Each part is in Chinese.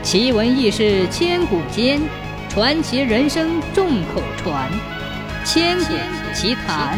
奇闻异事千古间，传奇人生众口传。千古奇谈。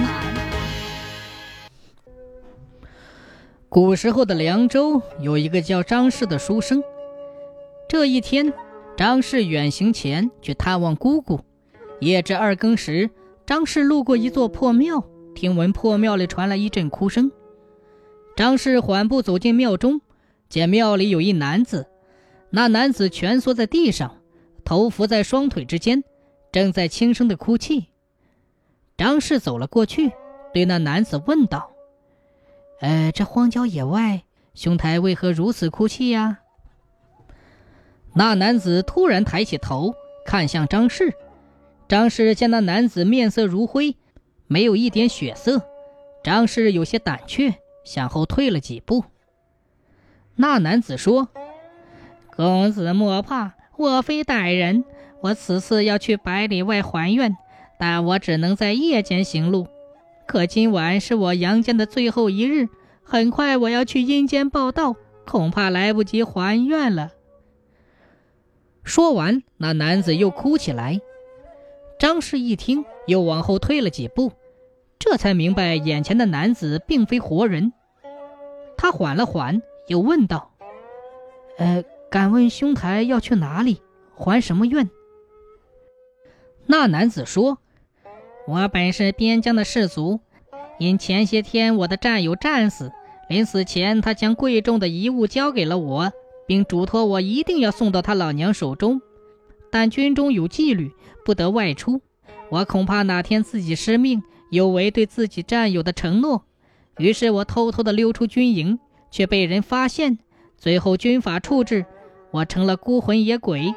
古时候的凉州有一个叫张氏的书生。这一天，张氏远行前去探望姑姑。夜至2更时，张氏路过一座破庙，听闻破庙里传来一阵哭声。张氏缓步走进庙中，见庙里有一男子，那男子蜷缩在地上，头伏在双腿之间，正在轻声地哭泣。张氏走了过去，对那男子问道：这荒郊野外，兄台为何如此哭泣呀？那男子突然抬起头，看向张氏。张氏见那男子面色如灰，没有一点血色。张氏有些胆怯，向后退了几步。那男子说：公子莫怕，我非歹人，我此次要去百里外还愿，但我只能在夜间行路。可今晚是我阳间的最后一日，很快我要去阴间报道，恐怕来不及还愿了。说完，那男子又哭起来。张氏一听，又往后退了几步，这才明白眼前的男子并非活人。他缓了缓，又问道：敢问兄台要去哪里，还什么愿？那男子说：我本是边疆的士卒，因前些天我的战友战死，临死前他将贵重的遗物交给了我，并嘱托我一定要送到他老娘手中，但军中有纪律，不得外出，我恐怕哪天自己失命，有违对自己战友的承诺，于是我偷偷地溜出军营，却被人发现，最后军法处置，我成了孤魂野鬼。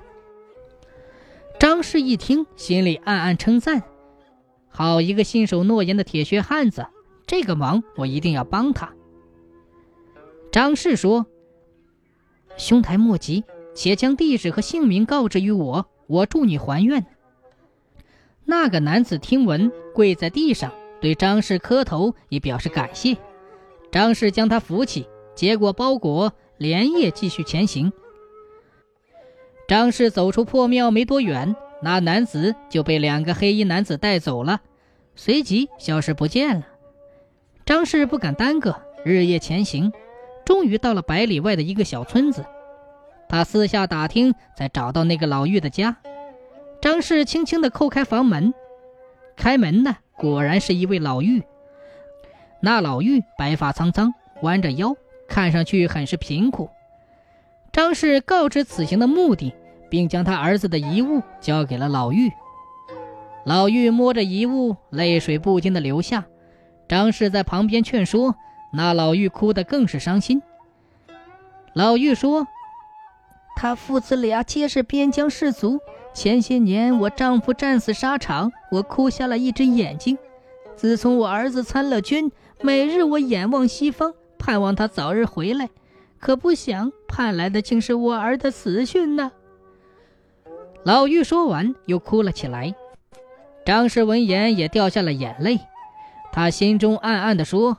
张氏一听，心里暗暗称赞，好一个信守诺言的铁血汉子，这个忙我一定要帮他。张氏说：兄台莫急，且将地址和姓名告知于我，我助你还愿。那个男子听闻，跪在地上对张氏磕头，以表示感谢。张氏将他扶起，接过包裹，连夜继续前行。张氏走出破庙没多远，那男子就被2个黑衣男子带走了，随即消失不见了。张氏不敢耽搁，日夜前行，终于到了百里外的一个小村子。他私下打听，才找到那个老妪的家。张氏轻轻地叩开房门，开门的果然是一位老妪。那老妪白发苍苍，弯着腰，看上去很是贫苦。张氏告知此行的目的，并将他儿子的遗物交给了老妪。老妪摸着遗物，泪水不禁地流下。张氏在旁边劝说，那老妪哭得更是伤心。老妪说：他父子俩皆是边疆士卒，前些年我丈夫战死沙场，我哭瞎了一只眼睛。自从我儿子参了军，每日我眼望西方，盼望他早日回来，可不想盼来的竟是我儿的死讯呢。老妪说完，又哭了起来。张氏闻言也掉下了眼泪，他心中暗暗地说：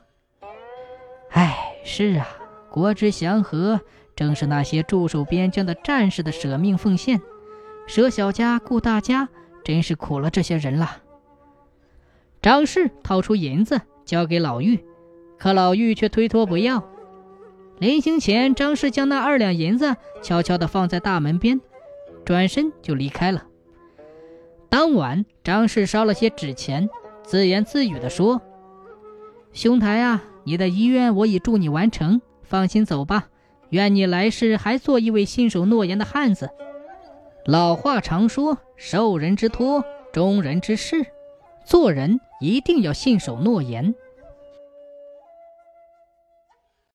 是啊，国之祥和，正是那些驻守边疆的战士的舍命奉献，舍小家顾大家，真是苦了这些人了。张氏掏出银子交给老妪，可老妪却推脱不要。临行前，张氏将那2两银子悄悄地放在大门边，转身就离开了。当晚，张氏烧了些纸钱，自言自语地说：兄台啊，你的遗愿我已助你完成，放心走吧，愿你来世还做一位信守诺言的汉子。老话常说，受人之托，忠人之事，做人一定要信守诺言。